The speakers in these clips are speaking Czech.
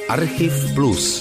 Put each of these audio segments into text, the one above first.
Archiv Plus.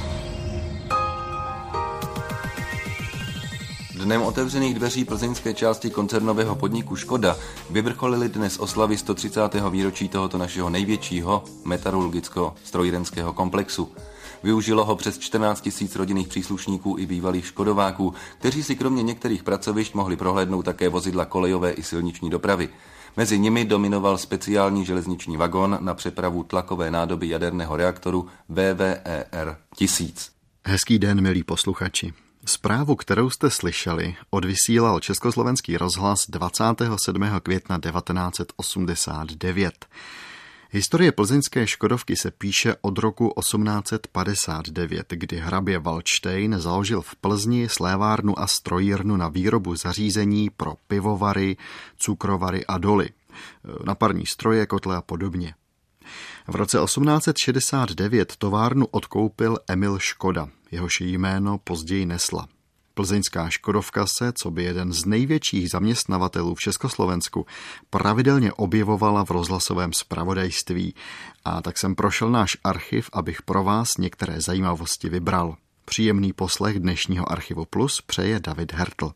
Dnem otevřených dveří plzeňské části koncernového podniku Škoda vyvrcholily dnes oslavy 130. výročí tohoto našeho největšího metalurgicko-strojírenského komplexu. Využilo ho přes 14 000 rodinných příslušníků i bývalých škodováků, kteří si kromě některých pracovišť mohli prohlédnout také vozidla kolejové i silniční dopravy. Mezi nimi dominoval speciální železniční vagon na přepravu tlakové nádoby jaderného reaktoru VVER 1000. Hezký den, milí posluchači. Zprávu, kterou jste slyšeli, odvysílal Československý rozhlas 27. května 1989. Historie plzeňské Škodovky se píše od roku 1859, kdy hrabě Valdštejn založil v Plzni slévárnu a strojírnu na výrobu zařízení pro pivovary, cukrovary a doly, na parní stroje, kotle a podobně. V roce 1869 továrnu odkoupil Emil Škoda, jehož jméno později nesla. Plzeňská Škodovka se, coby jeden z největších zaměstnavatelů v Československu, pravidelně objevovala v rozhlasovém zpravodajství a tak jsem prošel náš archiv, abych pro vás některé zajímavosti vybral. Příjemný poslech dnešního Archivu Plus přeje David Hertl.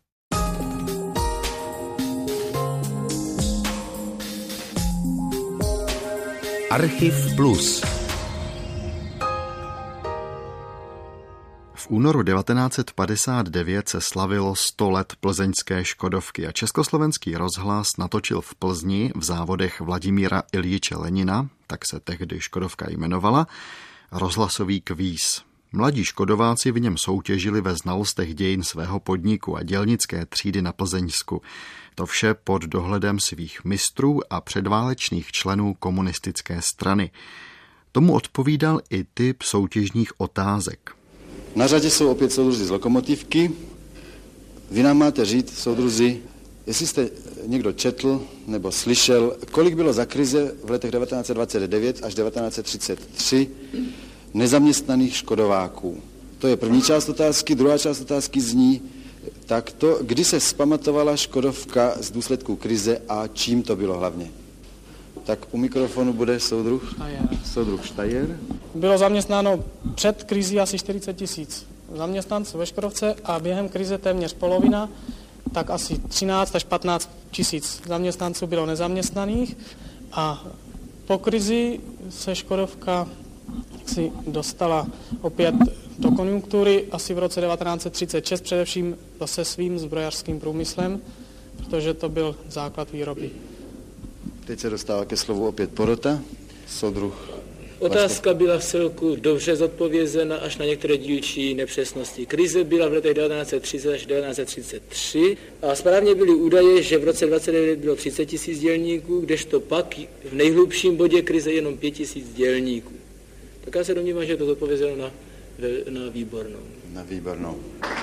Archiv Plus. V únoru 1959 se slavilo 100 let plzeňské Škodovky a Československý rozhlas natočil v Plzni v závodech Vladimíra Iljiče Lenina, tak se tehdy Škodovka jmenovala, rozhlasový kvíz. Mladí škodováci v něm soutěžili ve znalostech dějin svého podniku a dělnické třídy na Plzeňsku. To vše pod dohledem svých mistrů a předválečných členů komunistické strany. Tomu odpovídal i typ soutěžních otázek. Na řadě jsou opět soudruzi z Lokomotivky. Vy nám máte říct, soudruzi, jestli jste někdo četl nebo slyšel, kolik bylo za krize v letech 1929 až 1933 nezaměstnaných škodováků. To je první část otázky. Druhá část otázky zní takto, kdy se vzpamatovala Škodovka z důsledků krize a čím to bylo hlavně. Tak u mikrofonu bude soudruh Štajer. Bylo zaměstnáno před krizí asi 40 000 zaměstnanců ve Škodovce a během krize téměř polovina, tak asi 13 až 15 000 zaměstnanců bylo nezaměstnaných a po krizi se Škodovka si dostala opět do konjunktury asi v roce 1936, především se svým zbrojařským průmyslem, protože to byl základ výroby. Teď se dostává ke slovu opět porota, soudruh. Otázka byla v celku dobře zodpovězena až na některé dílčí nepřesnosti. Krize byla v letech 1930 až 1933 a správně byly údaje, že v roce 1929 bylo 30 000 dělníků, kdežto pak v nejhlubším bodě krize jenom 5 000 dělníků. Tak já se domnívám, že je to zodpovězeno na výbornou. Na výbornou.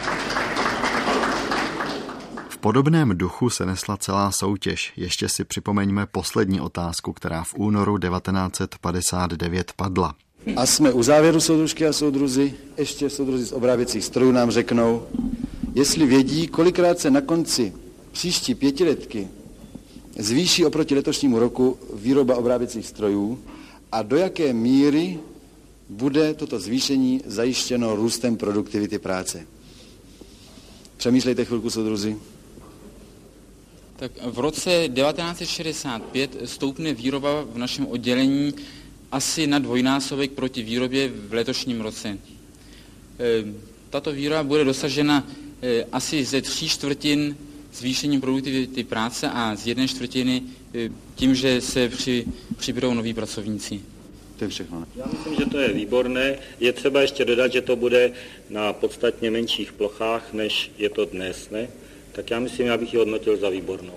V podobném duchu se nesla celá soutěž. Ještě si připomeňme poslední otázku, která v únoru 1959 padla. A jsme u závěru, soudružky a soudruzi. Ještě soudruzi z obráběcích strojů nám řeknou, jestli vědí, kolikrát se na konci příští pětiletky zvýší oproti letošnímu roku výroba obráběcích strojů a do jaké míry bude toto zvýšení zajištěno růstem produktivity práce. Přemýšlejte chvilku, soudruzi. Tak v roce 1965 stoupne výroba v našem oddělení asi na dvojnásobek proti výrobě v letošním roce. Tato výroba bude dosažena asi ze 3/4 zvýšením produktivity práce a z 1/4 tím, že se přibydou noví pracovníci. To je všechno. Já myslím, že to je výborné. Je třeba ještě dodat, že to bude na podstatně menších plochách, než je to dnes, ne? Tak já myslím, abych ji hodnotil za výbornou.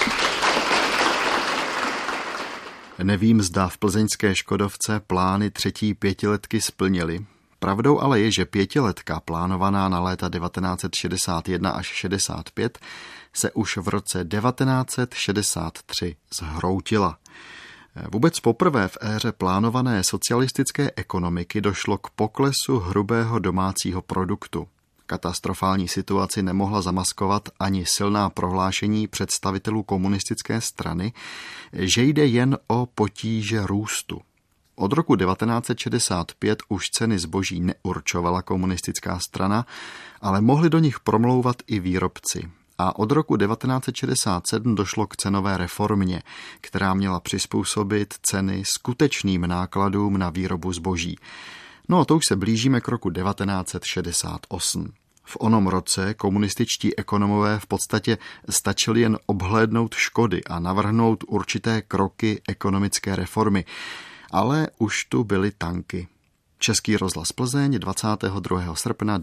Nevím, zda v plzeňské Škodovce plány třetí pětiletky splnili. Pravdou ale je, že pětiletka plánovaná na léta 1961 až 65 se už v roce 1963 zhroutila. Vůbec poprvé v éře plánované socialistické ekonomiky došlo k poklesu hrubého domácího produktu. Katastrofální situaci nemohla zamaskovat ani silná prohlášení představitelů komunistické strany, že jde jen o potíže růstu. Od roku 1965 už ceny zboží neurčovala komunistická strana, ale mohli do nich promlouvat i výrobci. A od roku 1967 došlo k cenové reformě, která měla přizpůsobit ceny skutečným nákladům na výrobu zboží. No a to už se blížíme k roku 1968. V onom roce komunističtí ekonomové v podstatě stačili jen obhlédnout škody a navrhnout určité kroky ekonomické reformy. Ale už tu byly tanky. Český rozhlas Plzeň 22. srpna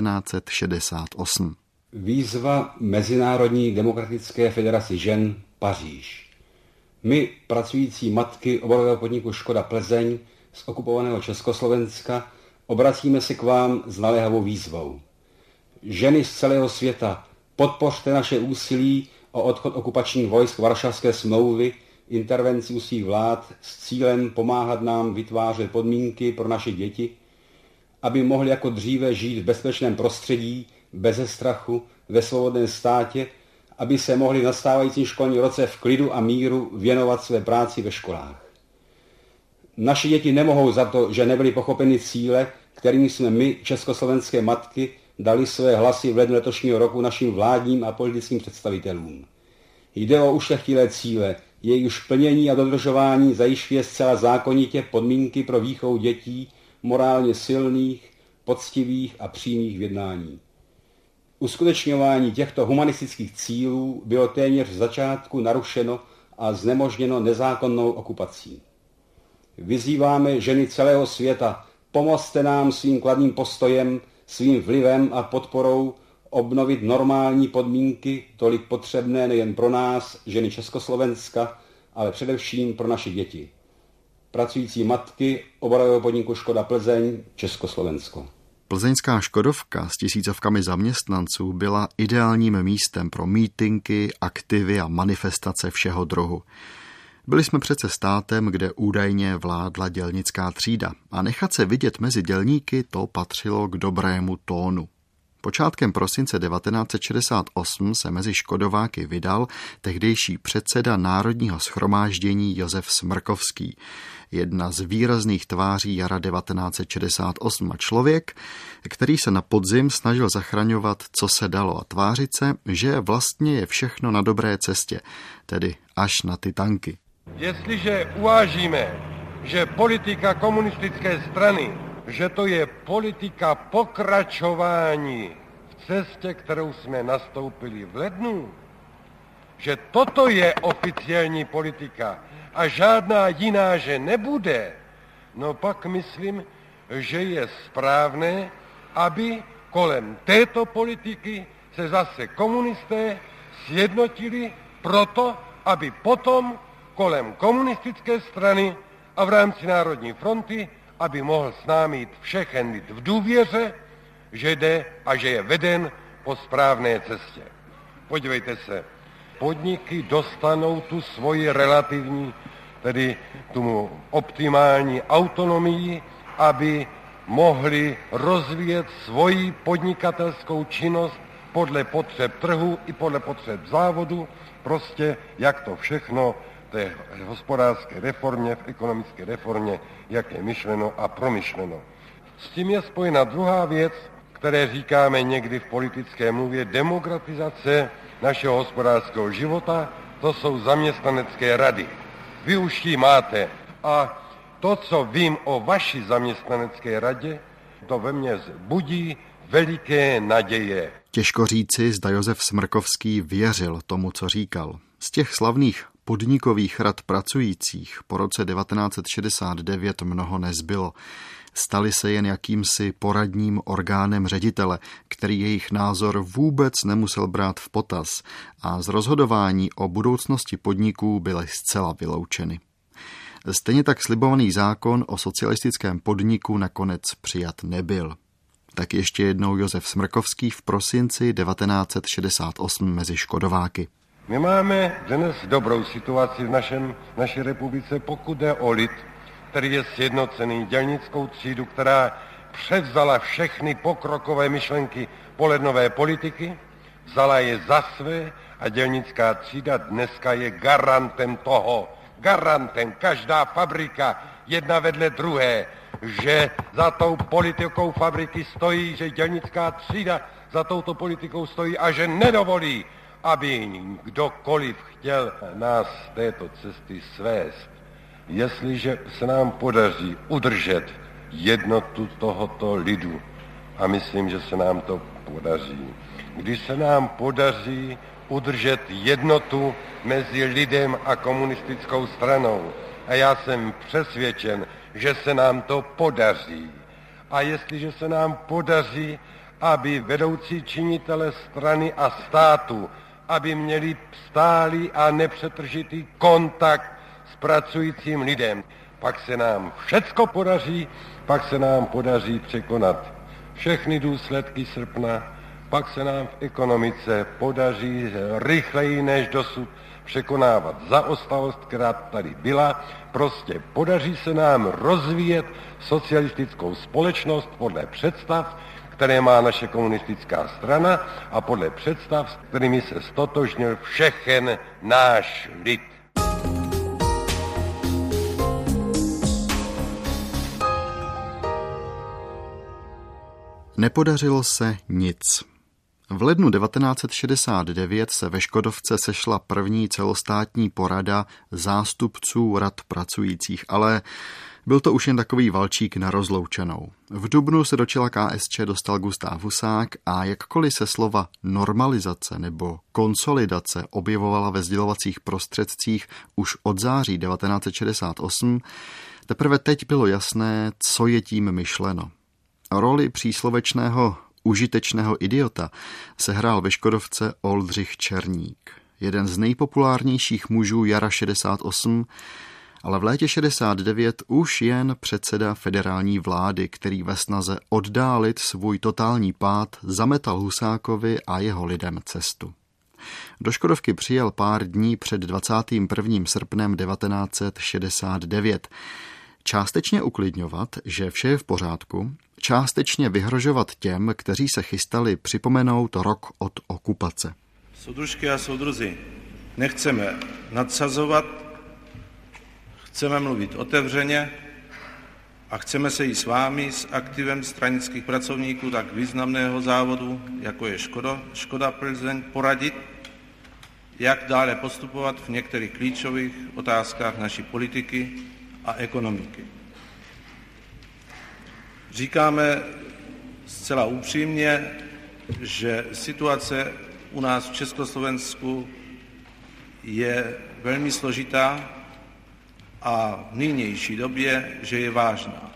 1968. Výzva Mezinárodní demokratické federaci žen Paříž. My, pracující matky obalového podniku Škoda Plzeň z okupovaného Československa, obracíme se k vám s naléhavou výzvou. Ženy z celého světa, podpořte naše úsilí o odchod okupačních vojsk Varšavské smlouvy, intervenci svých vlád s cílem pomáhat nám vytvářet podmínky pro naše děti, aby mohli jako dříve žít v bezpečném prostředí, beze strachu, ve svobodném státě, aby se mohli v nastávajícím školním roce v klidu a míru věnovat své práci ve školách. Naše děti nemohou za to, že nebyly pochopeny cíle, kterými jsme my, československé matky, dali své hlasy v lednu letošního roku našim vládním a politickým představitelům. Jde o ušlechtilé cíle, jejichž plnění a dodržování zajišťuje zcela zákonitě podmínky pro výchovu dětí morálně silných, poctivých a přímých v jednání. Uskutečňování těchto humanistických cílů bylo téměř z začátku narušeno a znemožněno nezákonnou okupací. Vyzýváme ženy celého světa, pomozte nám svým kladným postojem, svým vlivem a podporou obnovit normální podmínky, tolik potřebné nejen pro nás, ženy Československa, ale především pro naše děti. Pracující matky obalového podniku Škoda Plzeň, Československo. Plzeňská Škodovka s tisícovkami zaměstnanců byla ideálním místem pro mítinky, aktivy a manifestace všeho druhu. Byli jsme přece státem, kde údajně vládla dělnická třída a nechat se vidět mezi dělníky to patřilo k dobrému tónu. Počátkem prosince 1968 se mezi Škodováky vydal tehdejší předseda Národního shromáždění Josef Smrkovský, jedna z výrazných tváří jara 1968 a člověk, který se na podzim snažil zachraňovat, co se dalo a tvářit se, že vlastně je všechno na dobré cestě, tedy až na ty tanky. Jestliže uvážíme, že politika komunistické strany, že to je politika pokračování v cestě, kterou jsme nastoupili v lednu, že toto je oficiální politika a žádná jiná, že nebude, no pak myslím, že je správné, aby kolem této politiky se zase komunisté sjednotili proto, aby potom kolem komunistické strany a v rámci Národní fronty, aby mohl s námi jít všechen lid v důvěře, že jde a že je veden po správné cestě. Podívejte se, podniky dostanou tu svoji relativní, tedy tu optimální autonomii, aby mohli rozvíjet svoji podnikatelskou činnost podle potřeb trhu i podle potřeb závodu, prostě jak to všechno té hospodářské reformě, v ekonomické reformě, jak je myšleno a promyšleno. S tím je spojena druhá věc, které říkáme někdy v politické mluvě demokratizace našeho hospodářského života, to jsou zaměstnanecké rady. Vy už ji máte a to, co vím o vaší zaměstnanecké radě, to ve mně budí veliké naděje. Těžko říci, zda Josef Smrkovský věřil tomu, co říkal. Z těch slavných podnikových rad pracujících po roce 1969 mnoho nezbylo. Stali se jen jakýmsi poradním orgánem ředitele, který jejich názor vůbec nemusel brát v potaz a z rozhodování o budoucnosti podniků byly zcela vyloučeny. Stejně tak slibovaný zákon o socialistickém podniku nakonec přijat nebyl. Tak ještě jednou Josef Smrkovský v prosinci 1968 mezi Škodováky. My máme dnes dobrou situaci v naší republice, pokud jde o lid, který je sjednocený, dělnickou třídu, která převzala všechny pokrokové myšlenky polednové politiky, vzala je za své a dělnická třída dneska je garantem toho, garantem, každá fabrika, jedna vedle druhé, že za tou politikou fabriky stojí, že dělnická třída za touto politikou stojí a že nedovolí, aby kdokoliv chtěl nás z této cesty svést. Jestliže se nám podaří udržet jednotu tohoto lidu, a myslím, že se nám to podaří, když se nám podaří udržet jednotu mezi lidem a komunistickou stranou, a já jsem přesvědčen, že se nám to podaří. A jestliže se nám podaří, aby vedoucí činitele strany a státu, aby měli stálý a nepřetržitý kontakt s pracujícím lidem, pak se nám všecko podaří, pak se nám podaří překonat všechny důsledky srpna, pak se nám v ekonomice podaří rychleji než dosud překonávat zaostalost, která tady byla. Prostě podaří se nám rozvíjet socialistickou společnost podle představ, které má naše komunistická strana a podle představ, s kterými se stotožnil všechen náš lid. Nepodařilo se nic. V lednu 1969 se ve Škodovce sešla první celostátní porada zástupců rad pracujících, ale byl to už jen takový valčík na rozloučenou. V dubnu se do čela KSČ dostal Gustáv Husák a jakkoliv se slova normalizace nebo konsolidace objevovala ve sdělovacích prostředcích už od září 1968, teprve teď bylo jasné, co je tím myšleno. Roli příslovečného užitečného idiota sehrál ve Škodovce Oldřich Černík, jeden z nejpopulárnějších mužů jara 68, ale v létě 69 už jen předseda federální vlády, který ve snaze oddálit svůj totální pád zametal Husákovi a jeho lidem cestu. Do Škodovky přijel pár dní před 21. srpnem 1969. Částečně uklidňovat, že vše je v pořádku, částečně vyhrožovat těm, kteří se chystali připomenout rok od okupace. Soudružky a soudruzi, nechceme nadsazovat, chceme mluvit otevřeně a chceme se i s vámi, s aktivem stranických pracovníků tak významného závodu, jako je Škoda Plzeň, poradit, jak dále postupovat v některých klíčových otázkách naší politiky a ekonomiky. Říkáme zcela upřímně, že situace u nás v Československu je velmi složitá a v nynější době, že je vážná.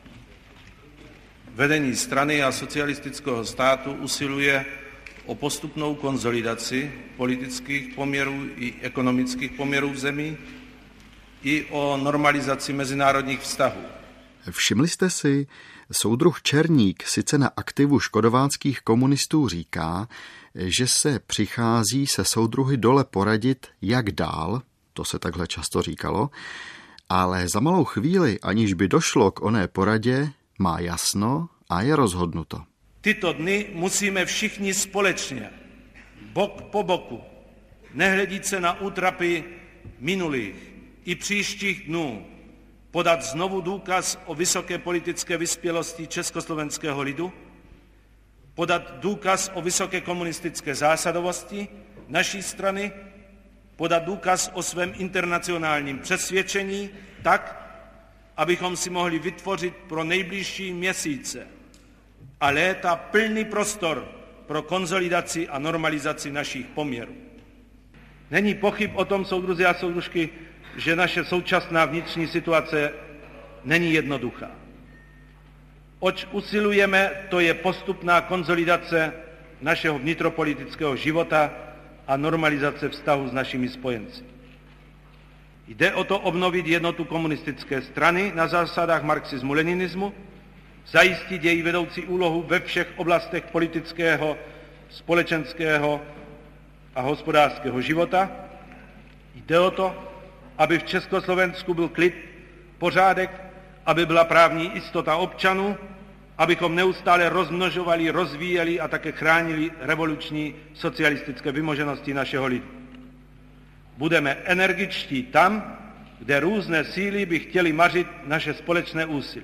Vedení strany a socialistického státu usiluje o postupnou konsolidaci politických poměrů i ekonomických poměrů v zemi i o normalizaci mezinárodních vztahů. Všimli jste si, soudruh Černík sice na aktivu škodováckých komunistů říká, že se přichází se soudruhy dole poradit, jak dál, to se takhle často říkalo, ale za malou chvíli, aniž by došlo k oné poradě, má jasno a je rozhodnuto. Tyto dny musíme všichni společně, bok po boku, nehledít se na útrapy minulých i příštích dnů, podat znovu důkaz o vysoké politické vyspělosti československého lidu, podat důkaz o vysoké komunistické zásadovosti naší strany, podat důkaz o svém internacionálním přesvědčení tak, abychom si mohli vytvořit pro nejbližší měsíce a léta plný prostor pro konsolidaci a normalizaci našich poměrů. Není pochyb o tom, soudruzi a soudružky, že naše současná vnitřní situace není jednoduchá. Oč usilujeme, to je postupná konsolidace našeho vnitropolitického života a normalizace vztahu s našimi spojenci. Jde o to obnovit jednotu komunistické strany na zásadách marxismu-leninismu, zajistit její vedoucí úlohu ve všech oblastech politického, společenského a hospodářského života. Jde o to, aby v Československu byl klid, pořádek, aby byla právní jistota občanů, abychom neustále rozmnožovali, rozvíjeli a také chránili revoluční socialistické vymoženosti našeho lidu. Budeme energičtí tam, kde různé síly by chtěly mařit naše společné úsilí.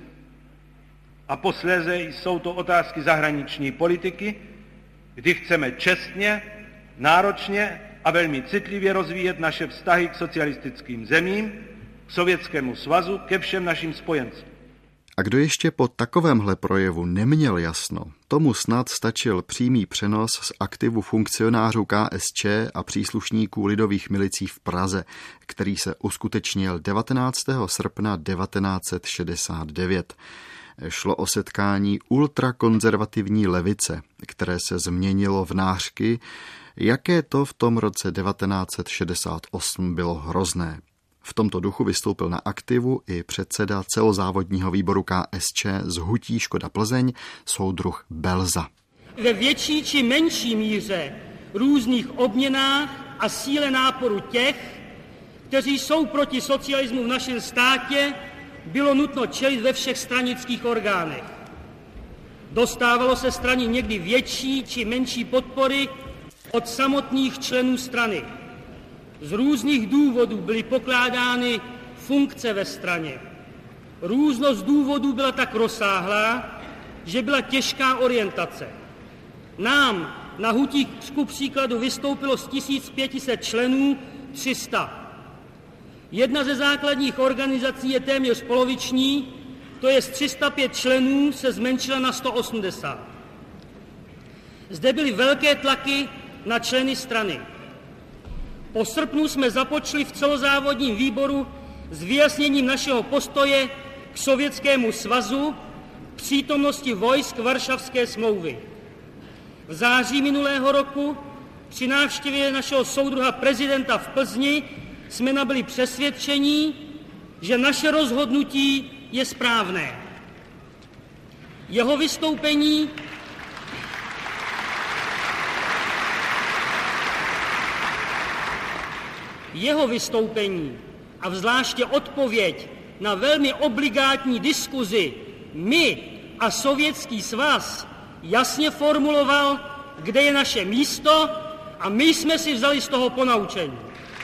A posléze jsou to otázky zahraniční politiky, kdy chceme čestně, náročně a velmi citlivě rozvíjet naše vztahy k socialistickým zemím, k Sovětskému svazu, ke všem našim spojencům. A kdo ještě po takovémhle projevu neměl jasno, tomu snad stačil přímý přenos z aktivu funkcionářů KSČ a příslušníků lidových milicí v Praze, který se uskutečnil 19. srpna 1969. Šlo o setkání ultrakonzervativní levice, které se změnilo v nářky, jaké to v tom roce 1968 bylo hrozné. V tomto duchu vystoupil na aktivu i předseda celozávodního výboru KSČ z hutí Škoda Plzeň, soudruh Belza. Ve větší či menší míře různých obměnách a síle náporu těch, kteří jsou proti socialismu v našem státě, bylo nutno čelit ve všech stranických orgánech. Dostávalo se straně někdy větší či menší podpory od samotných členů strany. Z různých důvodů byly pokládány funkce ve straně. Různost důvodů byla tak rozsáhlá, že byla těžká orientace. Nám na hutí ku příkladu vystoupilo z 1500 členů 300. Jedna ze základních organizací je téměř poloviční, to je z 305 členů se zmenšila na 180. Zde byly velké tlaky na členy strany. Po srpnu jsme započali v celozávodním výboru s vyjasněním našeho postoje k Sovětskému svazu v přítomnosti vojsk Varšavské smlouvy. V září minulého roku při návštěvě našeho soudruha prezidenta v Plzni jsme nabyli přesvědčení, že naše rozhodnutí je správné. Jeho vystoupení a zvláště odpověď na velmi obligátní diskuzi my a Sovětský svaz jasně formuloval, kde je naše místo, a my jsme si vzali z toho ponaučení.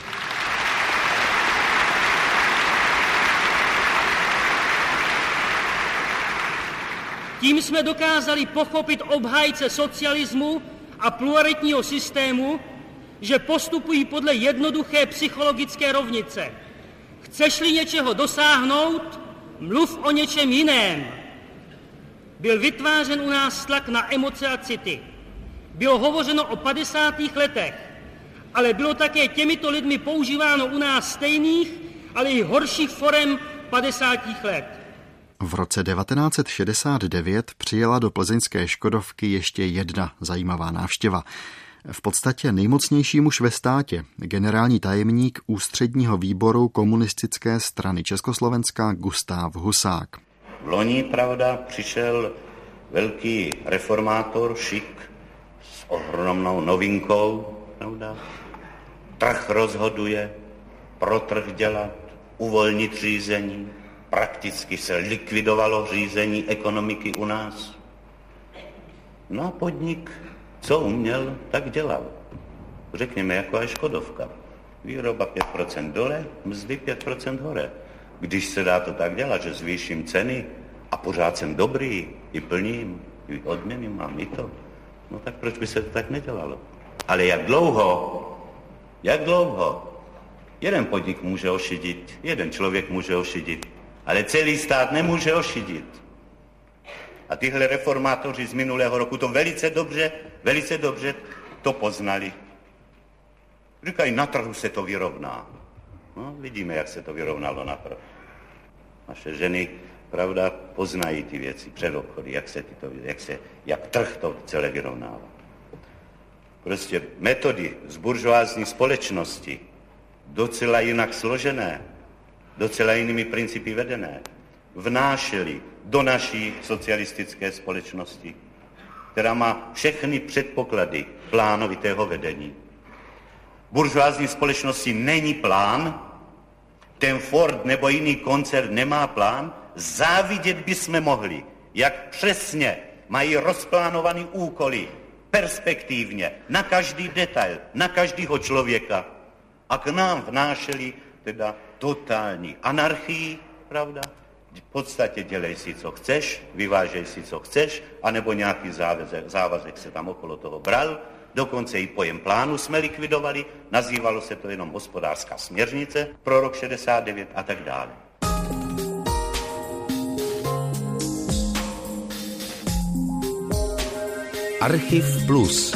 Tím jsme dokázali pochopit obhájce socialismu a pluralitního systému, že postupují podle jednoduché psychologické rovnice. Chceš-li něčeho dosáhnout, mluv o něčem jiném. Byl vytvářen u nás tlak na emoce a city. Bylo hovořeno o 50. letech, ale bylo také těmito lidmi používáno u nás stejných, ale i horších forem 50. let. V roce 1969 přijela do plzeňské Škodovky ještě jedna zajímavá návštěva. V podstatě nejmocnější muž ve státě, generální tajemník ústředního výboru komunistické strany Československa Gustáv Husák. V loni, pravda, přišel velký reformátor, Šik, s ohromnou novinkou, pravda. Trh rozhoduje, pro trh dělat, uvolnit řízení. Prakticky se likvidovalo řízení ekonomiky u nás. No a podnik, co uměl, tak dělal. Řekněme, jako aj Škodovka. Výroba 5% dole, mzdy 5% hore. Když se dá to tak dělat, že zvýším ceny a pořád jsem dobrý, i plním, i odměny mám, i to, no tak proč by se to tak nedělalo? Ale jak dlouho? Jeden podnik může ošidit, jeden člověk může ošidit, ale celý stát nemůže ošidit. A tyhle reformátoři z minulého roku to velice dobře to poznali. Říkají, na trhu se to vyrovná. No, vidíme, jak se to vyrovnalo na trhu. Naše ženy, pravda, poznají ty věci před obchody, jak trh to celé vyrovnává. Prostě metody z buržoázní společnosti, docela jinak složené, docela jinými principy vedené, vnášely do naší socialistické společnosti, která má všechny předpoklady plánovitého vedení. Buržoázní společnosti není plán, ten Ford nebo jiný koncern nemá plán, závidět bychom mohli, jak přesně mají rozplánovaný úkoly, perspektivně, na každý detail, na každého člověka, a k nám vnášeli teda totální anarchii, pravda? V podstatě dělej si, co chceš, vyvážej si, co chceš, anebo nějaký závazek se tam okolo toho bral. Dokonce i pojem plánu jsme likvidovali, nazývalo se to jenom hospodářská směrnice pro rok 69 a tak dále. Archiv Plus.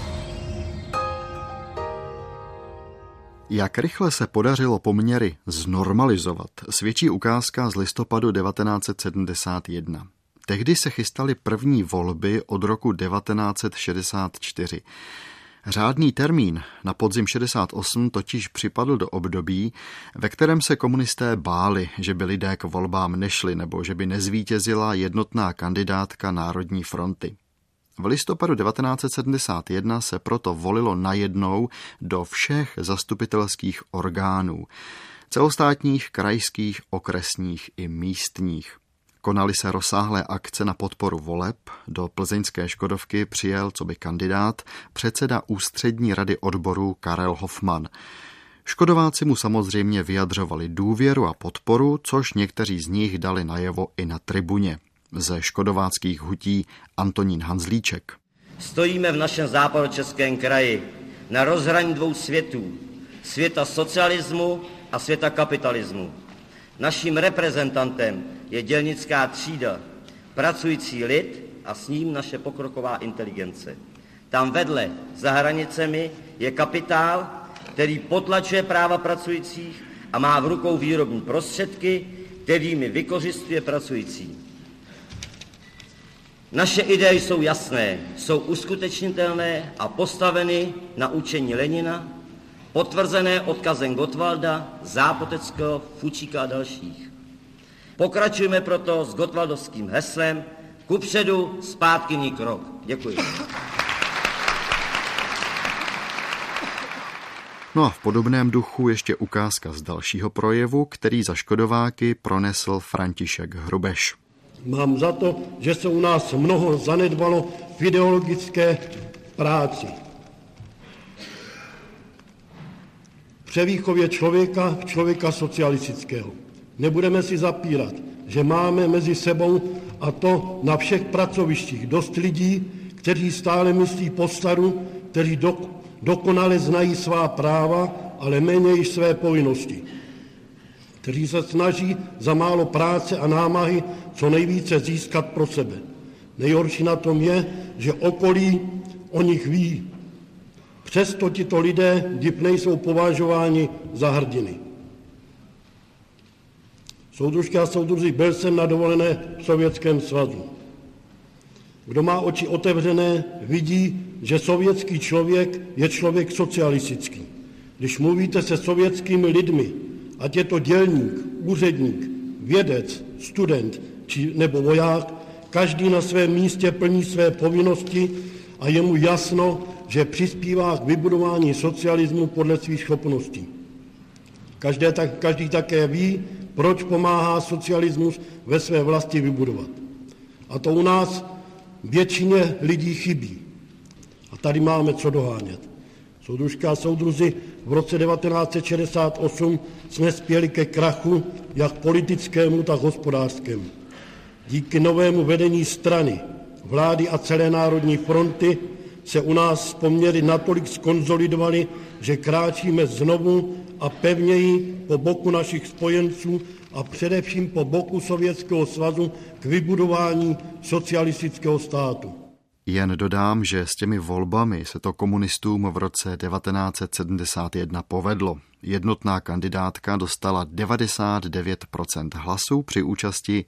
Jak rychle se podařilo poměry znormalizovat, svědčí ukázka z listopadu 1971. Tehdy se chystaly první volby od roku 1964. Řádný termín na podzim 68 totiž připadl do období, ve kterém se komunisté báli, že by lidé k volbám nešli nebo že by nezvítězila jednotná kandidátka Národní fronty. V listopadu 1971 se proto volilo najednou do všech zastupitelských orgánů, celostátních, krajských, okresních i místních. Konaly se rozsáhlé akce na podporu voleb, do plzeňské Škodovky přijel coby kandidát předseda Ústřední rady odborů Karel Hofmann. Škodováci mu samozřejmě vyjadřovali důvěru a podporu, což někteří z nich dali najevo i na tribuně. Ze škodováckých hutí Antonín Hanzlíček. Stojíme v našem západočeském kraji na rozhraní dvou světů. Světa socialismu a světa kapitalismu. Naším reprezentantem je dělnická třída, pracující lid a s ním naše pokroková inteligence. Tam vedle, za hranicemi, je kapitál, který potlačuje práva pracujících a má v rukou výrobní prostředky, kterými vykořisťuje pracující. Naše ideje jsou jasné, jsou uskutečnitelné a postaveny na učení Lenina, potvrzené odkazem Gottwalda, Zápoteckého, Fučíka a dalších. Pokračujeme proto s gottwaldovským heslem kupředu, zpátky ní krok. Děkuji. No a v podobném duchu ještě ukázka z dalšího projevu, který za škodováky pronesl František Hrubeš. Mám za to, že se u nás mnoho zanedbalo v ideologické práci. Převýchově člověka socialistického. Nebudeme si zapírat, že máme mezi sebou, a to na všech pracovištích, dost lidí, kteří stále myslí po staru, kteří dokonale znají svá práva, ale méně již své povinnosti. Kteří se snaží za málo práce a námahy co nejvíce získat pro sebe. Nejhorší na tom je, že okolí o nich ví. Přesto tito lidé dip nejsou považováni za hrdiny. Soudružky a soudruzi, byl jsem na dovolené v Sovětském svazu. Kdo má oči otevřené, vidí, že sovětský člověk je člověk socialistický. Když mluvíte se sovětskými lidmi, ať je to dělník, úředník, vědec, student nebo voják, každý na svém místě plní své povinnosti a je mu jasno, že přispívá k vybudování socialismu podle svých schopností. Každý také ví, proč pomáhá socialismus ve své vlasti vybudovat. A to u nás většině lidí chybí. A tady máme co dohánět. Soudružky a soudruzi, v roce 1968 jsme spěli ke krachu, jak politickému, tak hospodářskému. Díky novému vedení strany, vlády a celé Národní fronty se u nás poměry natolik skonzolidovaly, že kráčíme znovu a pevněji po boku našich spojenců a především po boku Sovětského svazu k vybudování socialistického státu. Jen dodám, že s těmi volbami se to komunistům v roce 1971 povedlo. Jednotná kandidátka dostala 99% hlasů při účasti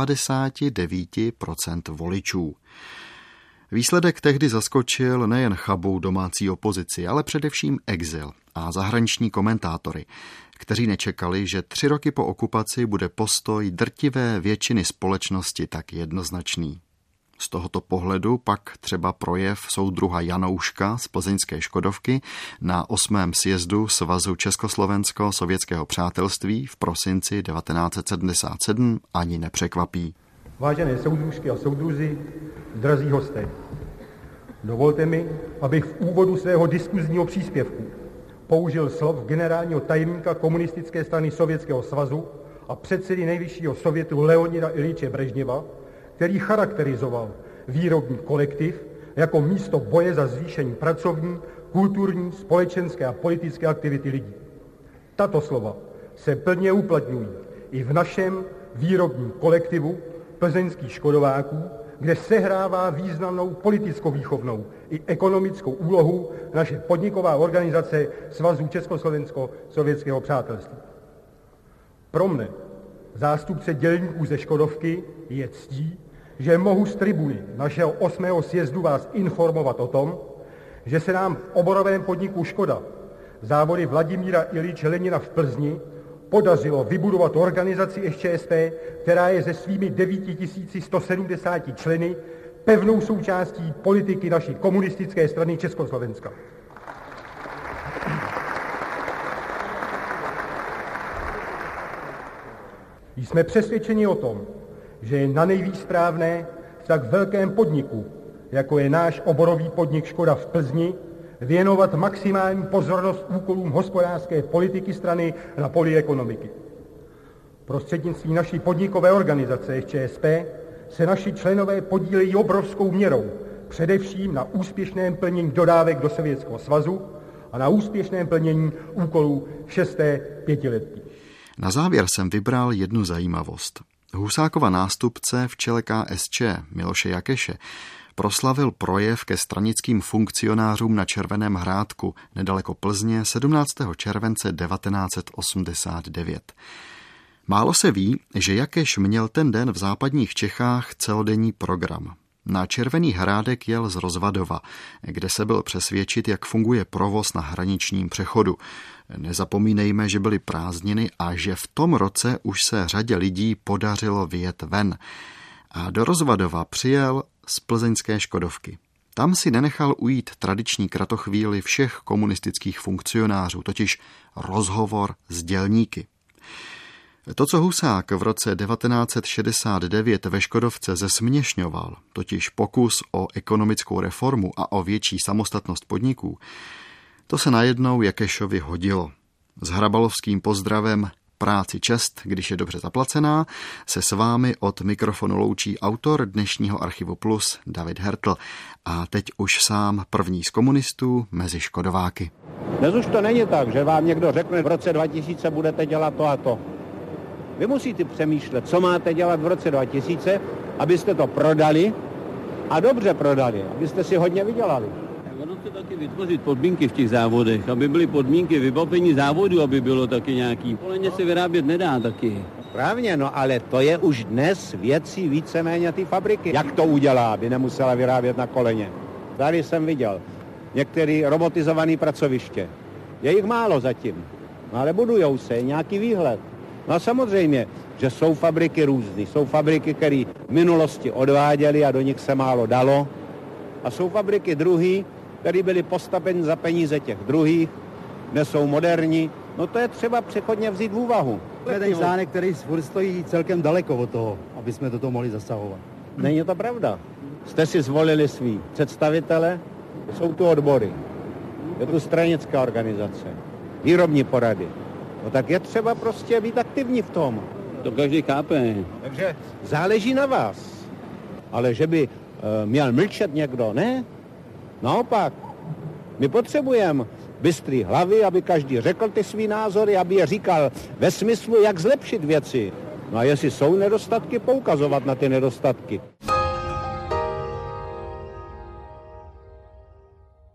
99% voličů. Výsledek tehdy zaskočil nejen chabou domácí opozici, ale především exil a zahraniční komentátory, kteří nečekali, že 3 roky po okupaci bude postoj drtivé většiny společnosti tak jednoznačný. Z tohoto pohledu pak třeba projev soudruha Janouška z plzeňské Škodovky na 8. sjezdu Svazu Československo-sovětského přátelství v prosinci 1977 ani nepřekvapí. Vážené soudružky a soudruzi, drazí hosté, dovolte mi, abych v úvodu svého diskuzního příspěvku použil slov generálního tajemníka komunistické strany Sovětského svazu a předsedy nejvyššího sovětu Leonida Iljiče Brežněva, který charakterizoval výrobní kolektiv jako místo boje za zvýšení pracovní, kulturní, společenské a politické aktivity lidí. Tato slova se plně uplatňují i v našem výrobním kolektivu plzeňských škodováků, kde sehrává významnou politicko-výchovnou i ekonomickou úlohu naše podniková organizace Svazu Československo-sovětského přátelství. Pro mne, zástupce dělníků ze Škodovky, je ctí, že mohu z tribuny našeho 8. sjezdu vás informovat o tom, že se nám v oborovém podniku Škoda závody Vladimíra Iljiče Lenina v Plzni podařilo vybudovat organizaci ŠČSP, která je se svými 9170 členy pevnou součástí politiky naší komunistické strany Československa. Jsme přesvědčeni o tom, že je nanejvýš správné v tak velkém podniku, jako je náš oborový podnik Škoda v Plzni, věnovat maximální pozornost úkolům hospodářské politiky strany na poli ekonomiky. Prostřednictvím naší podnikové organizace ŠČSP se naši členové podílejí obrovskou měrou, především na úspěšném plnění dodávek do Sovětského svazu a na úspěšném plnění úkolů 6. pětiletky. Na závěr jsem vybral jednu zajímavost. Husákova nástupce v čele KSČ Miloše Jakeše proslavil projev ke stranickým funkcionářům na Červeném Hrádku nedaleko Plzně 17. července 1989. Málo se ví, že Jakeš měl ten den v západních Čechách celodenní program. Na Červený Hrádek jel z Rozvadova, kde se byl přesvědčit, jak funguje provoz na hraničním přechodu. Nezapomínejme, že byly prázdniny a že v tom roce už se řadě lidí podařilo vyjet ven. A do Rozvadova přijel z plzeňské Škodovky. Tam si nenechal ujít tradiční kratochvíli všech komunistických funkcionářů, totiž rozhovor s dělníky. To, co Husák v roce 1969 ve Škodovce zesměšňoval, totiž pokus o ekonomickou reformu a o větší samostatnost podniků, to se najednou Jakešovi hodilo. S hrabalovským pozdravem práci čest, když je dobře zaplacená, se s vámi od mikrofonu loučí autor dnešního Archivu Plus David Hertl a teď už sám první z komunistů mezi Škodováky. Dnes už to není tak, že vám někdo řekne, v roce 2000 budete dělat to a to. Vy musíte přemýšlet, co máte dělat v roce 2000, abyste to prodali a dobře prodali, abyste si hodně vydělali. Ono chce taky vytvořit podmínky v těch závodech, aby byly podmínky vybavení závodu, aby bylo taky nějaký. Koleně se vyrábět nedá taky. Správně, no ale to je už dnes věcí víceméně ty fabriky. Jak to udělá, aby nemusela vyrábět na koleně? Tady jsem viděl některé robotizované pracoviště. Je jich málo zatím, no, ale budujou se, je nějaký výhled. No a samozřejmě, že jsou fabriky různý. Jsou fabriky, které v minulosti odváděly a do nich se málo dalo. A jsou fabriky druhý, které byly postaveny za peníze těch druhých, dnes jsou moderní. No to je třeba přechodně vzít v úvahu. To je ten článek, který stojí celkem daleko od toho, aby jsme do toho mohli zasahovat. Není to pravda. Jste si zvolili svý představitele, jsou tu odbory, je tu stranická organizace, výrobní porady. No tak je třeba prostě být aktivní v tom. To každý chápe. Takže záleží na vás. Ale že by měl mlčet někdo, ne? Naopak, my potřebujeme bystrý hlavy, aby každý řekl ty svý názory, aby je říkal ve smyslu, jak zlepšit věci. No a jestli jsou nedostatky, poukazovat na ty nedostatky.